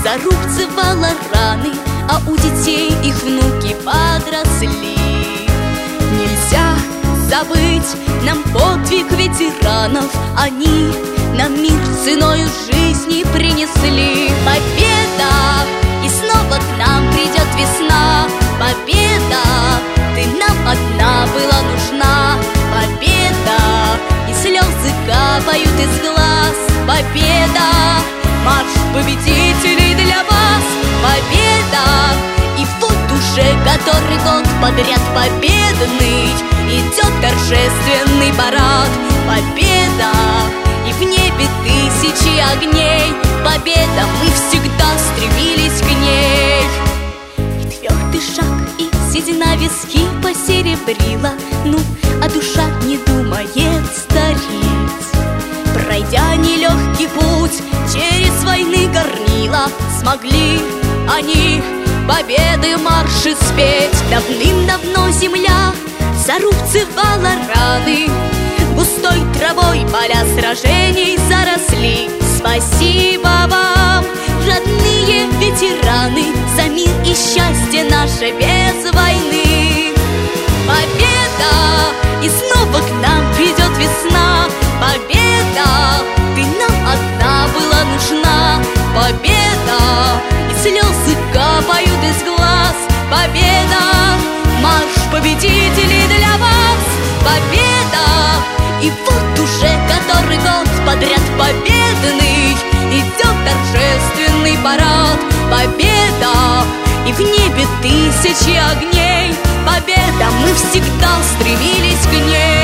зарубцевала раны, а у детей их внуки подросли. Нельзя забыть нам подвиг ветеранов, они нам мир ценою жизни принесли. Победа, и снова к нам придет весна. Победа, ты нам одна была нужна. Победа, и слезы капают из глаз. Победа, марш победителей для вас. Победа, и вот уже который год подряд победный идет торжественный парад. Победа, и в небе тысячи огней. Победа, мы всегда стремились к ней. И твердый шаг, и седина виски посеребрила, ну, а душа не думает стареть. Пройдя нелегкий путь через войны горнила, смогли они победы марши спеть. Давным-давно земля зарубцевала раны, густой травой поля сражений заросли. Спасибо вам, родные ветераны, за мир и счастье наше без войны. Победа, и снова к нам придет весна. Победа, ты нам одна была нужна. Победа, и слезы капают из глаз. Победа, марш победителей для вас. Победа, и вот уже который год подряд победный идет торжественный парад. Победа, и в небе тысячи огней. Победа, мы всегда стремились к ней.